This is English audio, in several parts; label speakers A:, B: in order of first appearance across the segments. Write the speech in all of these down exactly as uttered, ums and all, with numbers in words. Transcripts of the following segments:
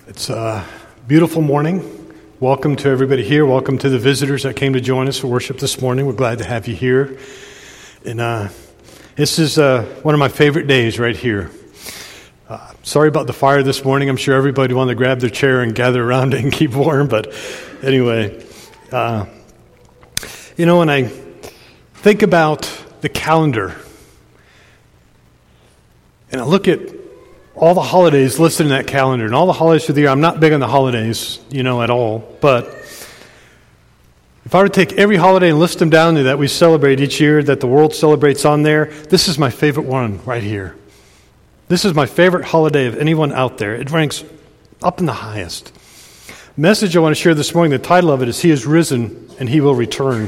A: It's a beautiful morning. Welcome to everybody here. Welcome to the visitors that came to join us for worship this morning. We're glad to have you here. And uh, this is uh, one of my favorite days right here. Uh, sorry about the fire this morning. I'm sure everybody wanted to grab their chair and gather around it and keep warm. But anyway, uh, you know, when I think about the calendar and I look at all the holidays listed in that calendar, and all the holidays for the year. I'm not big on the holidays, you know, at all. But if I were to take every holiday and list them down there that we celebrate each year, that the world celebrates on there, this is my favorite one right here. This is my favorite holiday of anyone out there. It ranks up in the highest. The message I want to share this morning, the title of it is, He is Risen and He Will Return.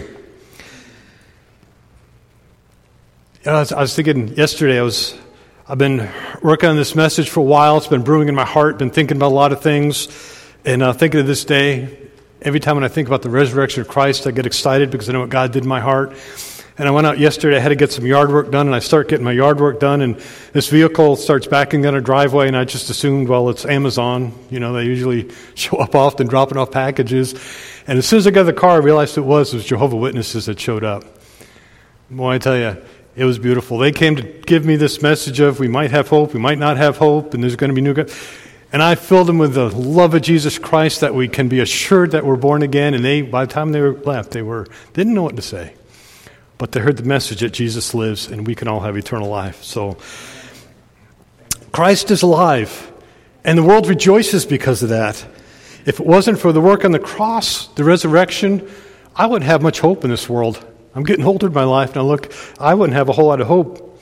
A: I was, I was thinking yesterday, I was... I've been working on this message for a while. It's been brewing in my heart, been thinking about a lot of things, and uh, thinking of this day. Every time when I think about the resurrection of Christ, I get excited because I know what God did in my heart. And I went out yesterday, I had to get some yard work done, and I start getting my yard work done, and this vehicle starts backing on a driveway, and I just assumed, well, it's Amazon. You know, they usually show up often dropping off packages. And as soon as I got in the car, I realized it was, it was Jehovah's Witnesses that showed up. Boy, I tell you, it was beautiful. They came to give me this message of we might have hope, we might not have hope, and there's going to be new God. And I filled them with the love of Jesus Christ that we can be assured that we're born again. And they, by the time they were left, they were didn't know what to say. But they heard the message that Jesus lives and we can all have eternal life. So Christ is alive, and the world rejoices because of that. If it wasn't for the work on the cross, the resurrection, I wouldn't have much hope in this world. I'm getting older in my life, and I look, I wouldn't have a whole lot of hope.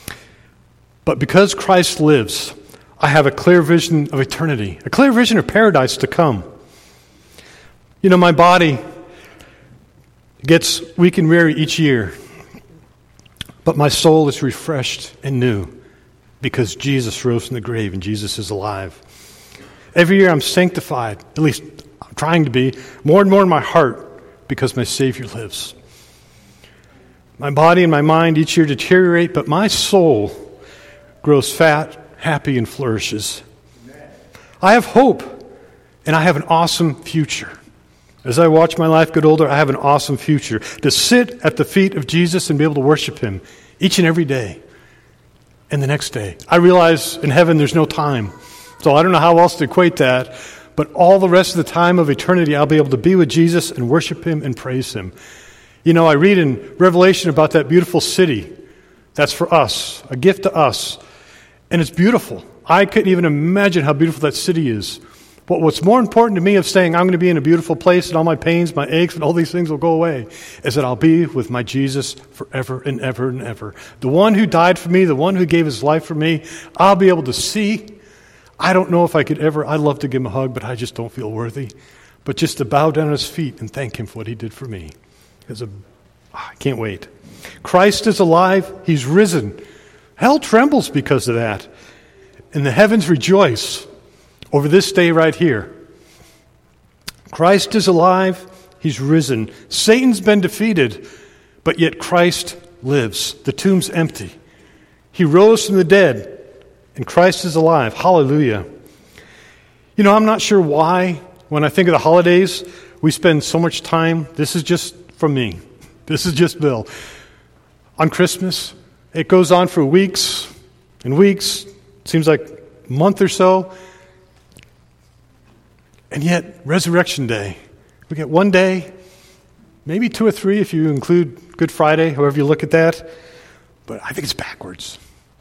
A: But because Christ lives, I have a clear vision of eternity, a clear vision of paradise to come. You know, my body gets weak and weary each year, but my soul is refreshed and new because Jesus rose from the grave and Jesus is alive. Every year I'm sanctified, at least I'm trying to be, more and more in my heart because my Savior lives. My body and my mind each year deteriorate, but my soul grows fat, happy, and flourishes. I have hope, and I have an awesome future. As I watch my life get older, I have an awesome future. To sit at the feet of Jesus and be able to worship Him each and every day and the next day. I realize in heaven there's no time, so I don't know how else to equate that, but all the rest of the time of eternity I'll be able to be with Jesus and worship Him and praise Him. You know, I read in Revelation about that beautiful city. That's for us, a gift to us. And it's beautiful. I couldn't even imagine how beautiful that city is. But what's more important to me of saying I'm going to be in a beautiful place and all my pains, my aches, and all these things will go away, is that I'll be with my Jesus forever and ever and ever. The one who died for me, the one who gave His life for me, I'll be able to see. I don't know if I could ever, I'd love to give Him a hug, but I just don't feel worthy. But just to bow down at His feet and thank Him for what He did for me. Is a, I can't wait. Christ is alive. He's risen. Hell trembles because of that. And the heavens rejoice over this day right here. Christ is alive. He's risen. Satan's been defeated, but yet Christ lives. The tomb's empty. He rose from the dead, and Christ is alive. Hallelujah. You know, I'm not sure why, when I think of the holidays, we spend so much time, this is just from me. This is just Bill. On Christmas, it goes on for weeks and weeks. It seems like a month or so. And yet, Resurrection Day, we get one day, maybe two or three if you include Good Friday, however you look at that. But I think it's backwards.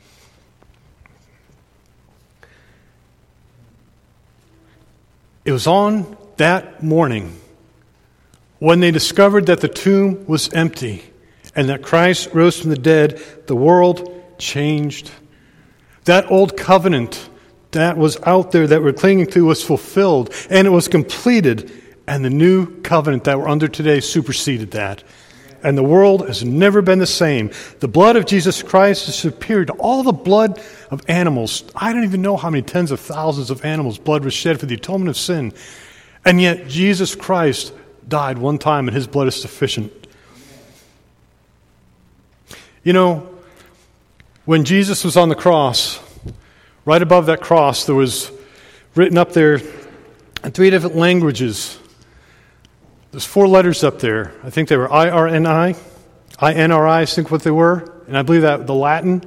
A: It was on that morning when they discovered that the tomb was empty and that Christ rose from the dead, the world changed. That old covenant that was out there that we're clinging to was fulfilled, and it was completed, and the new covenant that we're under today superseded that. And the world has never been the same. The blood of Jesus Christ is superior to all the blood of animals. I don't even know how many tens of thousands of animals' blood was shed for the atonement of sin. And yet Jesus Christ died one time, and His blood is sufficient. You know, when Jesus was on the cross, right above that cross, there was written up there in three different languages. There's four letters up there. I think they were I R N I. I N R I, I think what they were. And I believe that the Latin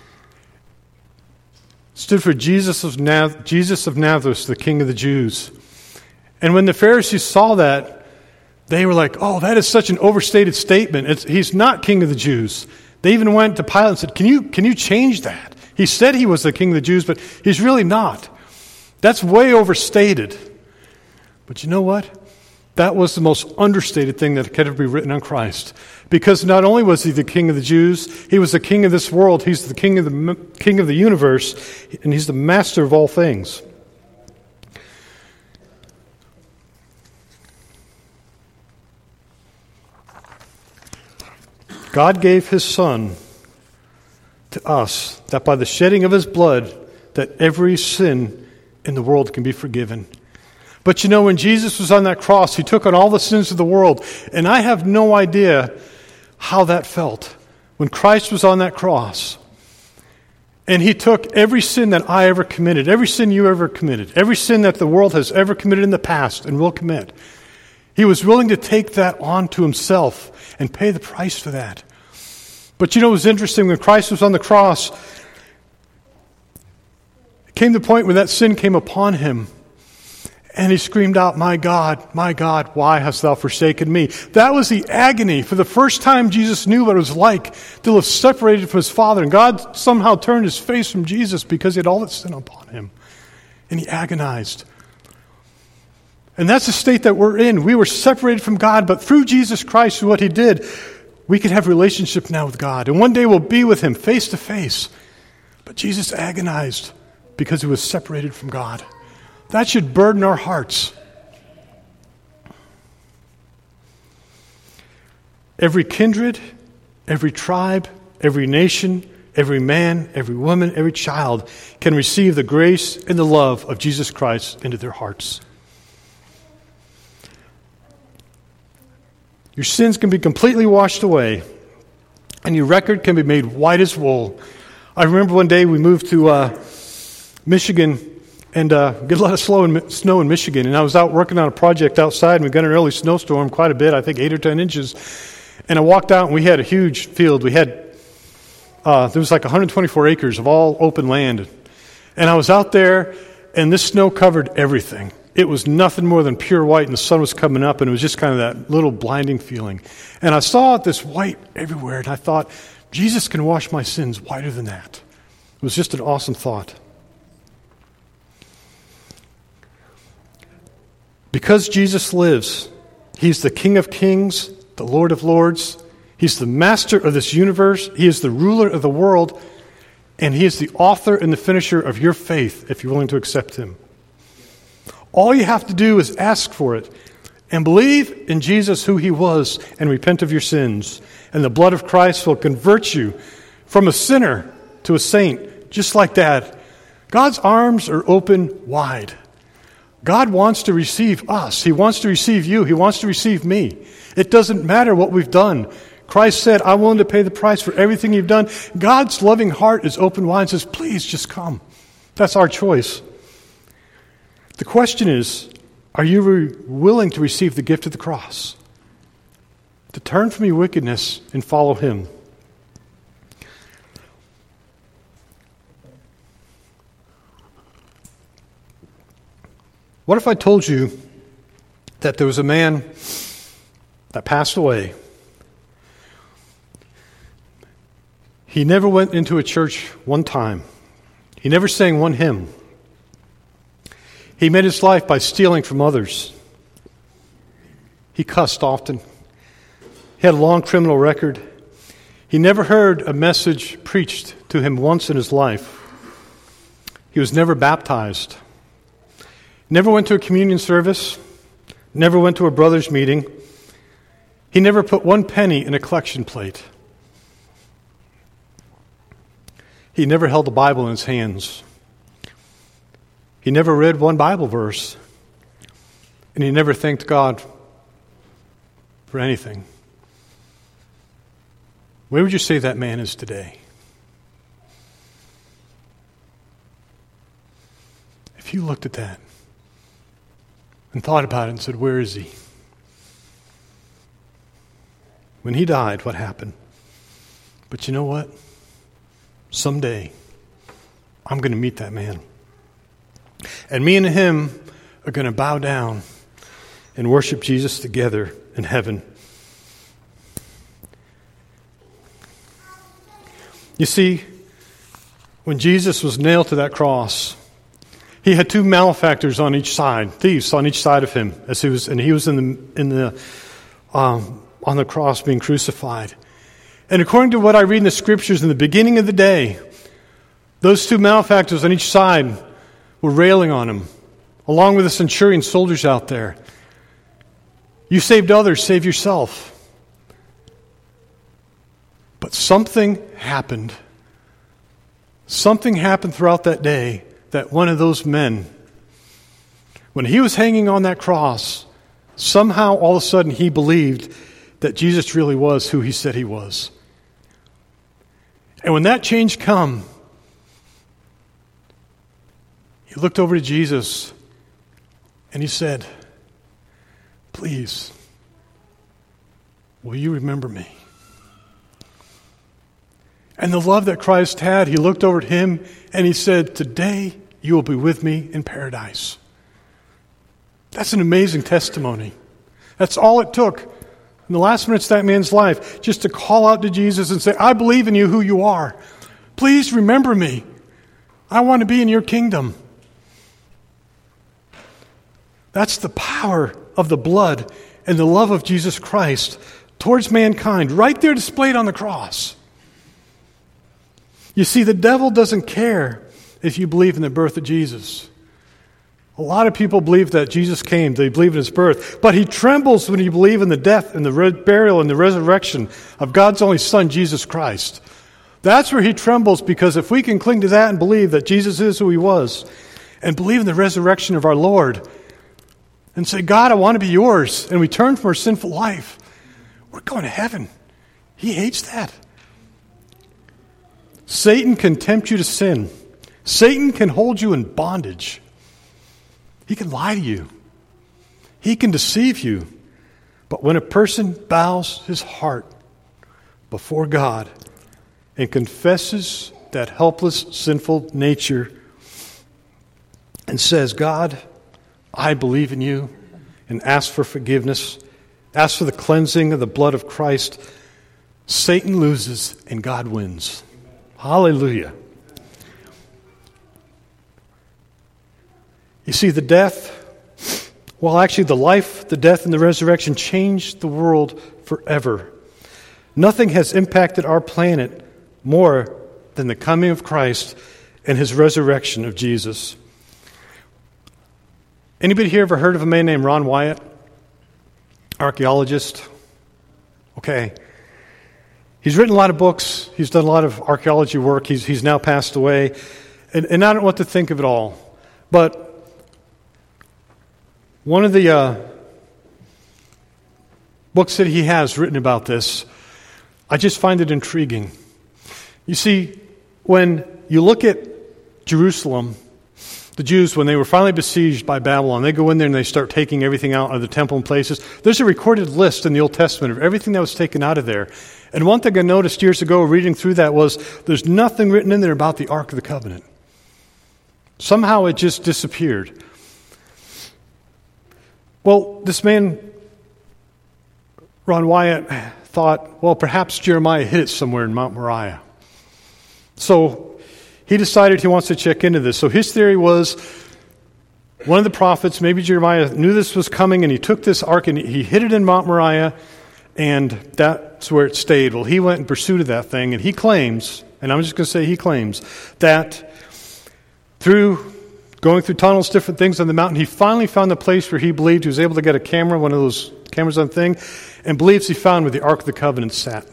A: stood for Jesus of, Nath- Jesus of Nazareth, the King of the Jews. And when the Pharisees saw that, they were like, oh, that is such an overstated statement. It's, he's not King of the Jews. They even went to Pilate and said, can you, can you change that? He said he was the King of the Jews, but he's really not. That's way overstated. But you know what? That was the most understated thing that could ever be written on Christ. Because not only was he the King of the Jews, he was the King of this world. He's the King of the King of the universe, and he's the master of all things. God gave his Son to us, that by the shedding of his blood, that every sin in the world can be forgiven. But you know, when Jesus was on that cross, he took on all the sins of the world. And I have no idea how that felt when Christ was on that cross. And he took every sin that I ever committed, every sin you ever committed, every sin that the world has ever committed in the past and will commit. He was willing to take that on to himself and pay the price for that. But you know, it was interesting when Christ was on the cross, it came to the point when that sin came upon him. And he screamed out, my God, my God, why hast thou forsaken me? That was the agony. For the first time, Jesus knew what it was like to live separated from his Father. And God somehow turned his face from Jesus because he had all that sin upon him. And he agonized. And that's the state that we're in. We were separated from God, but through Jesus Christ and what he did, we can have relationship now with God. And one day we'll be with him face to face. But Jesus agonized because he was separated from God. That should burden our hearts. Every kindred, every tribe, every nation, every man, every woman, every child can receive the grace and the love of Jesus Christ into their hearts. Your sins can be completely washed away, and your record can be made white as wool. I remember one day we moved to uh, Michigan, and uh, get a lot of snow in, snow in Michigan. And I was out working on a project outside, and we got an early snowstorm, quite a bit, I think eight or ten inches. And I walked out, and we had a huge field. We had, uh, there was like one hundred twenty-four acres of all open land. And I was out there, and this snow covered everything. It was nothing more than pure white, and the sun was coming up, and it was just kind of that little blinding feeling. And I saw this white everywhere, and I thought, Jesus can wash my sins whiter than that. It was just an awesome thought. Because Jesus lives, he's the King of kings, the Lord of lords. He's the master of this universe. He is the ruler of the world. And he is the author and the finisher of your faith if you're willing to accept him. All you have to do is ask for it and believe in Jesus, who he was, and repent of your sins. And the blood of Christ will convert you from a sinner to a saint, just like that. God's arms are open wide. God wants to receive us. He wants to receive you. He wants to receive me. It doesn't matter what we've done. Christ said, I'm willing to pay the price for everything you've done. God's loving heart is open wide and says, please just come. That's our choice. The question is, are you re- willing to receive the gift of the cross? To turn from your wickedness and follow him? What if I told you that there was a man that passed away? He never went into a church one time. He never sang one hymn. He made his life by stealing from others. He cussed often. He had a long criminal record. He never heard a message preached to him once in his life. He was never baptized. Never went to a communion service, never went to a brother's meeting. He never put one penny in a collection plate. He never held the Bible in his hands. He never read one Bible verse. And he never thanked God for anything. Where would you say that man is today? If you looked at that, and thought about it and said, where is he? When he died, what happened? But you know what? Someday, I'm going to meet that man. And me and him are going to bow down and worship Jesus together in heaven. You see, when Jesus was nailed to that cross, he had two malefactors on each side, thieves on each side of him, as he was, and he was in the in the um, on the cross being crucified. And according to what I read in the scriptures, in the beginning of the day, those two malefactors on each side were railing on him, along with the centurion soldiers out there. You saved others, save yourself. But something happened. Something happened throughout that day that one of those men, when he was hanging on that cross, somehow all of a sudden he believed that Jesus really was who he said he was. And when that change come, he looked over to Jesus and he said, please, will you remember me? And the love that Christ had, he looked over at him and he said, today you will be with me in paradise. That's an amazing testimony. That's all it took in the last minutes of that man's life, just to call out to Jesus and say, I believe in you who you are. Please remember me. I want to be in your kingdom. That's the power of the blood and the love of Jesus Christ towards mankind, right there displayed on the cross. You see, the devil doesn't care if you believe in the birth of Jesus. A lot of people believe that Jesus came, they believe in his birth, but he trembles when you believe in the death and the re- burial and the resurrection of God's only Son, Jesus Christ. That's where he trembles, because if we can cling to that and believe that Jesus is who he was, and believe in the resurrection of our Lord, and say, God, I want to be yours, and we turn from our sinful life, we're going to heaven. He hates that. Satan can tempt you to sin. Satan can hold you in bondage. He can lie to you. He can deceive you. But when a person bows his heart before God and confesses that helpless, sinful nature and says, God, I believe in you, and ask for forgiveness, ask for the cleansing of the blood of Christ, Satan loses and God wins. Hallelujah. You see, the death, well, actually the life, the death, and the resurrection changed the world forever. Nothing has impacted our planet more than the coming of Christ and his resurrection of Jesus. Anybody here ever heard of a man named Ron Wyatt? Archaeologist? Okay. He's written a lot of books. He's done a lot of archaeology work. He's he's now passed away. And, and I don't know what to think of it all. But one of the uh, books that he has written about this, I just find it intriguing. You see, when you look at Jerusalem, the Jews, when they were finally besieged by Babylon, they go in there and they start taking everything out of the temple and places. There's a recorded list in the Old Testament of everything that was taken out of there. And one thing I noticed years ago reading through that was there's nothing written in there about the Ark of the Covenant. Somehow it just disappeared. Well, this man, Ron Wyatt, thought, well, perhaps Jeremiah hid it somewhere in Mount Moriah. So he decided he wants to check into this. So his theory was one of the prophets, maybe Jeremiah, knew this was coming, and he took this ark and he hid it in Mount Moriah, and that's where it stayed. Well, he went in pursuit of that thing, and he claims, and I'm just going to say he claims, that through going through tunnels, different things on the mountain, he finally found the place where he believed he was able to get a camera, one of those cameras on thing, and believes he found where the Ark of the Covenant sat.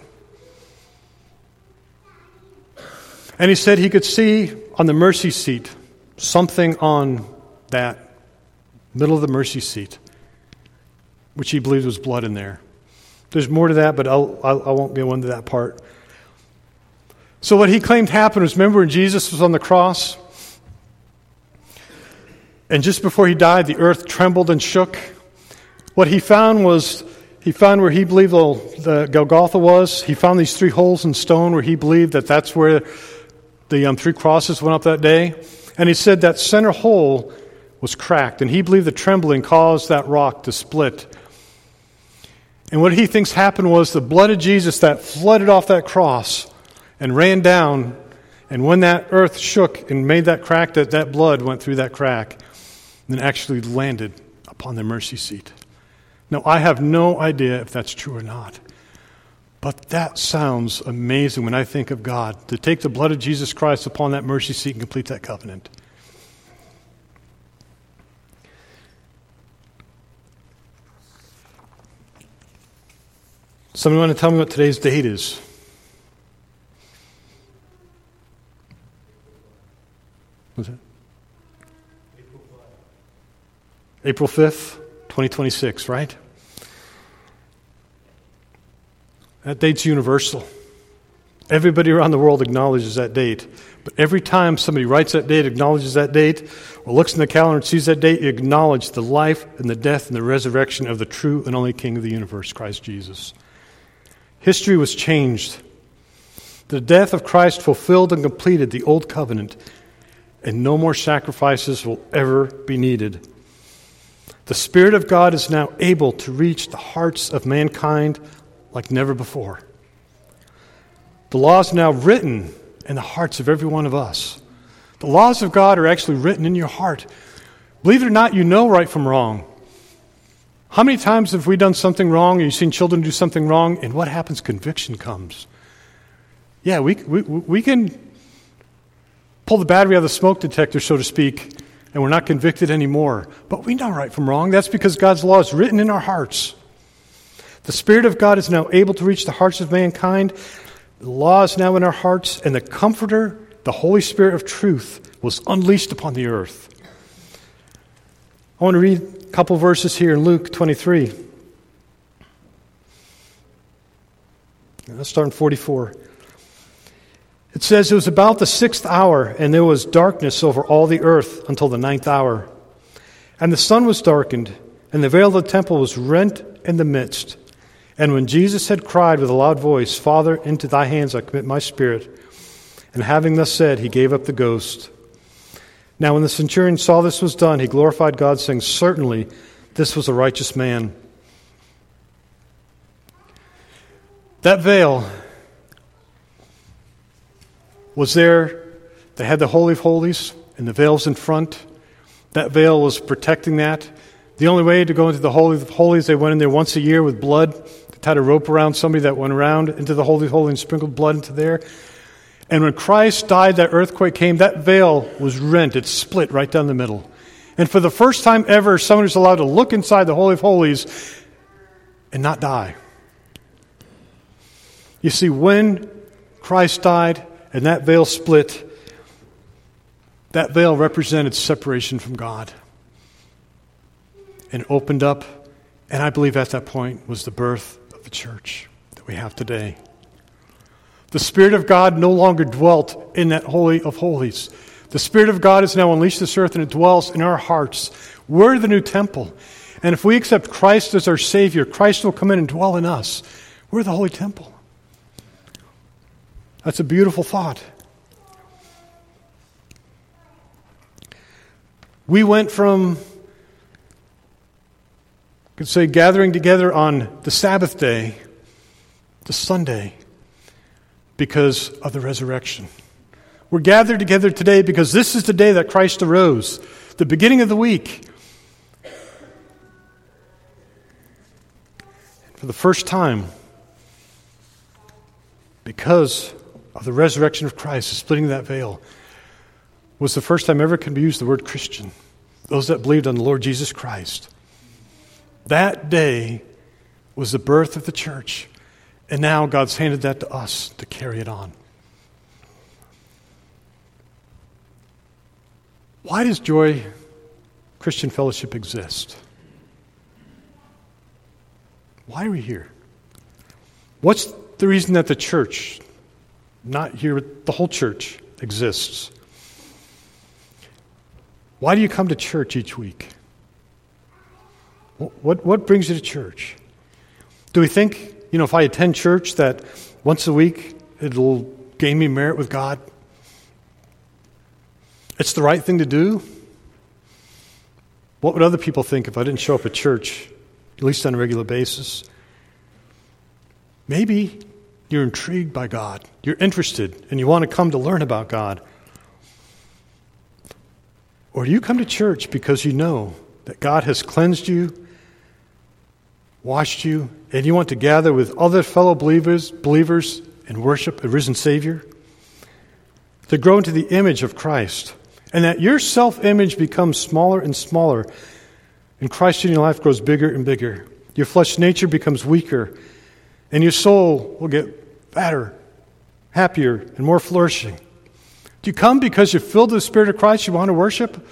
A: And he said he could see on the mercy seat something on that middle of the mercy seat, which he believed was blood in there. There's more to that, but I'll, I'll, I won't go into that part. So what he claimed happened was, remember when Jesus was on the cross? And just before he died, the earth trembled and shook. What he found was, he found where he believed the Golgotha was. He found these three holes in stone where he believed that that's where the um, three crosses went up that day. And he said that center hole was cracked, and he believed the trembling caused that rock to split. And what he thinks happened was the blood of Jesus that flooded off that cross and ran down, and when that earth shook and made that crack, that, that blood went through that crack and then actually landed upon the mercy seat. Now, I have no idea if that's true or not, but that sounds amazing when I think of God, to take the blood of Jesus Christ upon that mercy seat and complete that covenant. Somebody want to tell me what today's date is? What's that? April fifth, twenty twenty-six, right? That date's universal. Everybody around the world acknowledges that date. But every time somebody writes that date, acknowledges that date, or looks in the calendar and sees that date, you acknowledge the life and the death and the resurrection of the true and only King of the universe, Christ Jesus. History was changed. The death of Christ fulfilled and completed the old covenant, and no more sacrifices will ever be needed. The Spirit of God is now able to reach the hearts of mankind like never before. The law is now written in the hearts of every one of us. The laws of God are actually written in your heart. Believe it or not, you know right from wrong. How many times have we done something wrong, or you've seen children do something wrong, and what happens? Conviction comes. Yeah, we, we, we can pull the battery out of the smoke detector, so to speak, and we're not convicted anymore. But we know right from wrong. That's because God's law is written in our hearts. The Spirit of God is now able to reach the hearts of mankind. The law is now in our hearts, and the Comforter, the Holy Spirit of truth, was unleashed upon the earth. I want to read a couple verses here in Luke twenty-three. Let's start in forty-four. It says, "It was about the sixth hour, and there was darkness over all the earth until the ninth hour. And the sun was darkened, and the veil of the temple was rent in the midst. And when Jesus had cried with a loud voice, 'Father, into thy hands I commit my spirit,' and having thus said, he gave up the ghost. Now when the centurion saw this was done, he glorified God, saying, 'Certainly this was a righteous man.'" That veil was there. They had the Holy of Holies, and the veil's in front. That veil was protecting that. The only way to go into the Holy of Holies, they went in there once a year with blood. They tied a rope around somebody that went around into the Holy of Holies and sprinkled blood into there. And when Christ died, that earthquake came, that veil was rent. It split right down the middle. And for the first time ever, someone was allowed to look inside the Holy of Holies and not die. You see, when Christ died and that veil split, that veil represented separation from God. And opened up, and I believe at that point was the birth of the church that we have today. The Spirit of God no longer dwelt in that Holy of Holies. The Spirit of God has now unleashed this earth, and it dwells in our hearts. We're the new temple. And if we accept Christ as our Savior, Christ will come in and dwell in us. We're the holy temple. That's a beautiful thought. We went from, I could say, gathering together on the Sabbath day to Sunday because of the resurrection. We're gathered together today because this is the day that Christ arose, the beginning of the week. For the first time, because of the resurrection of Christ, the splitting of that veil, was the first time ever can be used the word Christian. Those that believed on the Lord Jesus Christ. That day was the birth of the church. And now God's handed that to us to carry it on. Why does Joy Christian Fellowship exist? Why are we here? What's the reason that the church, not here, but the whole church, exists? Why do you come to church each week? What, what brings you to church? Do we think, you know, if I attend church that once a week it'll gain me merit with God? It's the right thing to do? What would other people think if I didn't show up at church, at least on a regular basis? Maybe you're intrigued by God. You're interested and you want to come to learn about God. Or do you come to church because you know that God has cleansed you, washed you, and you want to gather with other fellow believers, believers and worship a risen Savior? To grow into the image of Christ. And that your self-image becomes smaller and smaller. And Christ in your life grows bigger and bigger. Your flesh nature becomes weaker. And your soul will get fatter, happier, and more flourishing. Do you come because you're filled with the Spirit of Christ, you want to worship?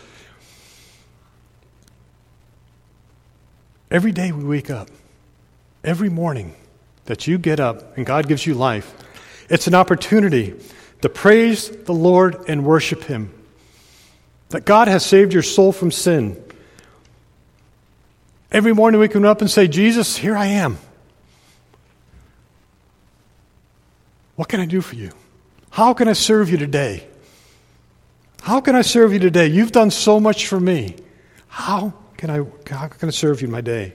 A: Every day we wake up, every morning that you get up and God gives you life, it's an opportunity to praise the Lord and worship Him. That God has saved your soul from sin. Every morning we come up and say, Jesus, here I am. What can I do for you? How can I serve you today? How can I serve you today? You've done so much for me. How can I, how can I serve you in my day?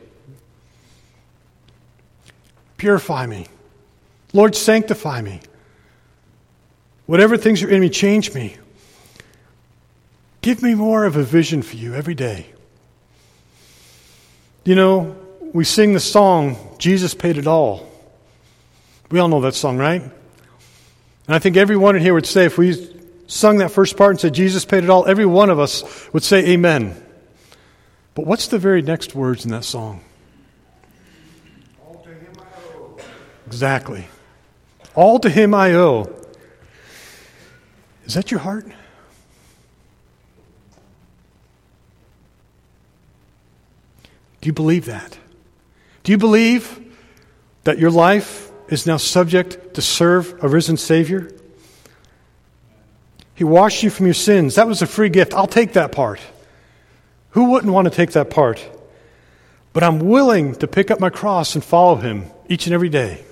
A: Purify me. Lord, sanctify me. Whatever things are in me, change me. Give me more of a vision for you every day. You know, we sing the song, Jesus Paid It All. We all know that song, right? And I think everyone in here would say, if we sung that first part and said, Jesus paid it all, every one of us would say amen. But what's the very next words in that song?
B: All to Him I owe.
A: Exactly. All to Him I owe. Is that your heart? Do you believe that? Do you believe that your life is now subject to serve a risen Savior? He washed you from your sins. That was a free gift. I'll take that part. Who wouldn't want to take that part? But I'm willing to pick up my cross and follow Him each and every day.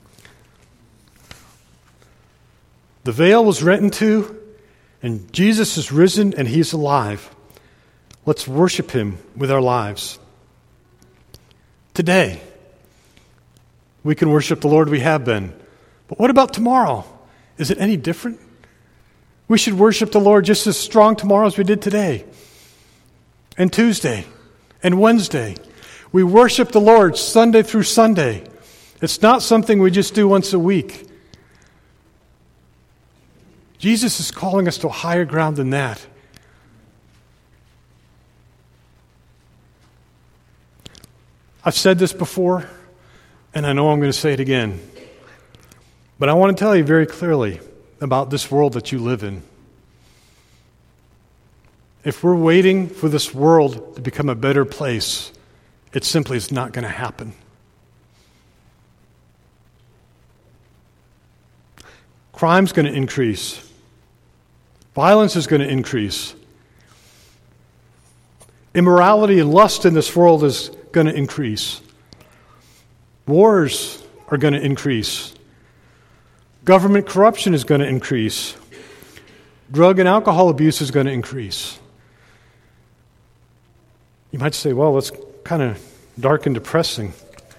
A: The veil was rent in two, and Jesus is risen and He's alive. Let's worship Him with our lives. Today, we can worship the Lord we have been. But what about tomorrow? Is it any different? We should worship the Lord just as strong tomorrow as we did today. And Tuesday. And Wednesday. We worship the Lord Sunday through Sunday. It's not something we just do once a week. Jesus is calling us to a higher ground than that. I've said this before, and I know I'm going to say it again. But I want to tell you very clearly about this world that you live in. If we're waiting for this world to become a better place, it simply is not going to happen. Crime's going to increase. Violence is going to increase. Immorality and lust in this world is going to increase. Wars are going to increase. Government corruption is going to increase. Drug and alcohol abuse is going to increase. You might say, well, that's kind of dark and depressing.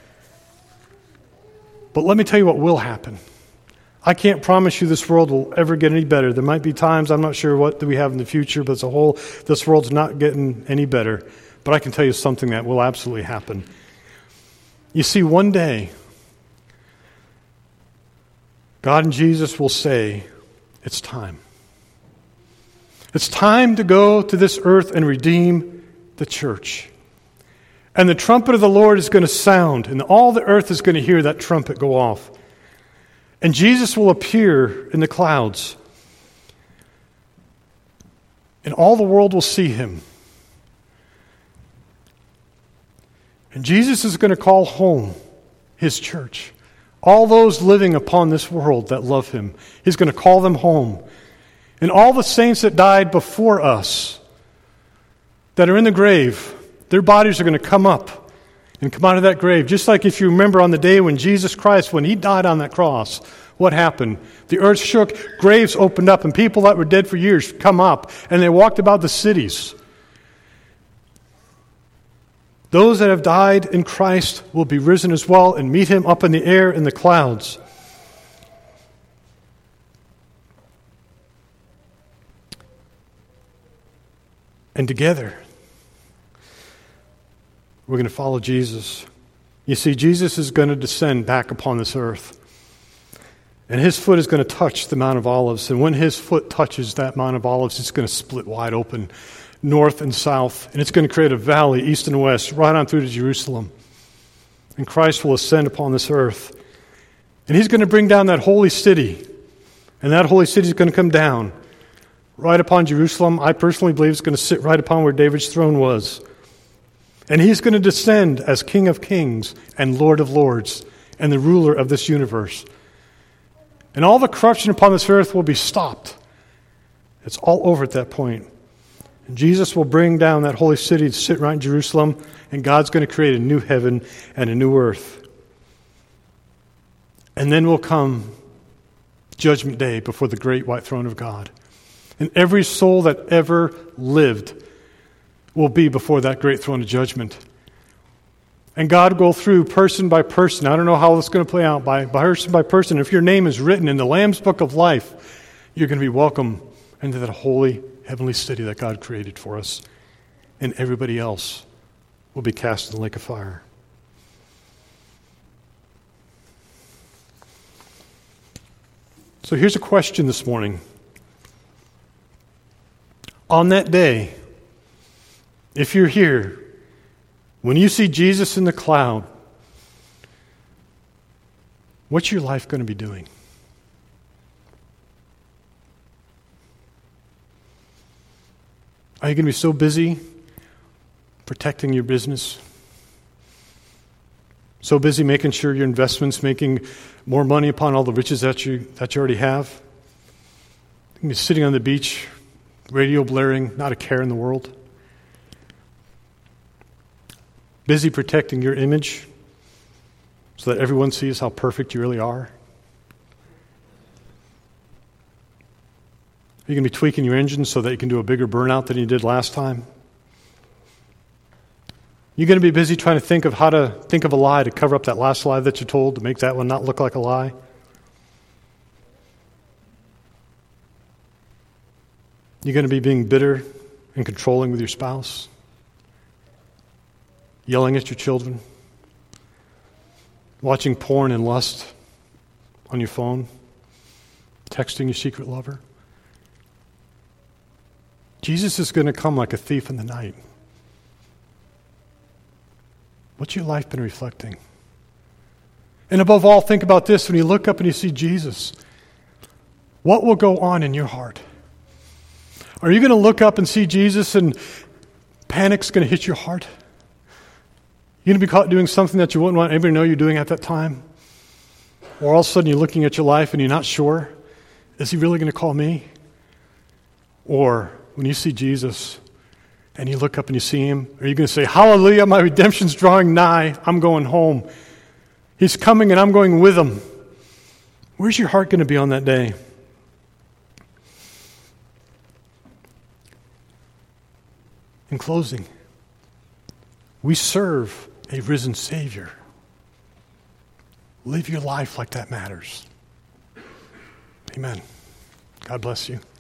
A: But let me tell you what will happen. I can't promise you this world will ever get any better. There might be times, I'm not sure what do we have in the future, but as a whole, this world's not getting any better. But I can tell you something that will absolutely happen. You see, one day, God and Jesus will say, it's time. It's time to go to this earth and redeem the church. And the trumpet of the Lord is going to sound, and all the earth is going to hear that trumpet go off. And Jesus will appear in the clouds. And all the world will see Him. And Jesus is going to call home His church. All those living upon this world that love Him. He's going to call them home. And all the saints that died before us that are in the grave, their bodies are going to come up and come out of that grave. Just like if you remember on the day when Jesus Christ, when he died on that cross, what happened? The earth shook, graves opened up, and people that were dead for years come up, and they walked about the cities. Those that have died in Christ will be risen as well and meet him up in the air in the clouds. And together, we're going to follow Jesus. You see, Jesus is going to descend back upon this earth. And his foot is going to touch the Mount of Olives. And when his foot touches that Mount of Olives, it's going to split wide open, north and south. And it's going to create a valley, east and west, right on through to Jerusalem. And Christ will ascend upon this earth. And he's going to bring down that holy city. And that holy city is going to come down right upon Jerusalem. I personally believe it's going to sit right upon where David's throne was. And he's going to descend as King of Kings and Lord of Lords and the ruler of this universe. And all the corruption upon this earth will be stopped. It's all over at that point. And Jesus will bring down that holy city to sit right in Jerusalem, and God's going to create a new heaven and a new earth. And then will come Judgment Day before the great white throne of God. And every soul that ever lived will be before that great throne of judgment. And God will go through person by person. I don't know how this is going to play out, by, by person by person. If your name is written in the Lamb's Book of Life, you're going to be welcome into that holy heavenly city that God created for us. And everybody else will be cast in the lake of fire. So here's a question this morning. On that day, if you're here, when you see Jesus in the cloud, what's your life going to be doing? Are you going to be so busy protecting your business? So busy making sure your investments making more money upon all the riches that you that you already have? You're going to be sitting on the beach, radio blaring, not a care in the world. Busy protecting your image so that everyone sees how perfect you really are. Are you going to be tweaking your engine so that you can do a bigger burnout than you did last time? You're going to be busy trying to think of how to think of a lie to cover up that last lie that you told to make that one not look like a lie. You're going to be being bitter and controlling with your spouse, yelling at your children, watching porn and lust on your phone, texting your secret lover. Jesus is going to come like a thief in the night. What's your life been reflecting? And above all, think about this. When you look up and you see Jesus, what will go on in your heart? Are you going to look up and see Jesus and panic's going to hit your heart? You're going to be caught doing something that you wouldn't want anybody to know you're doing at that time? Or all of a sudden you're looking at your life and you're not sure, is he really going to call me? Or when you see Jesus and you look up and you see him, are you going to say, hallelujah, my redemption's drawing nigh, I'm going home. He's coming and I'm going with him. Where's your heart going to be on that day? In closing, we serve a risen Savior. Live your life like that matters. Amen. God bless you.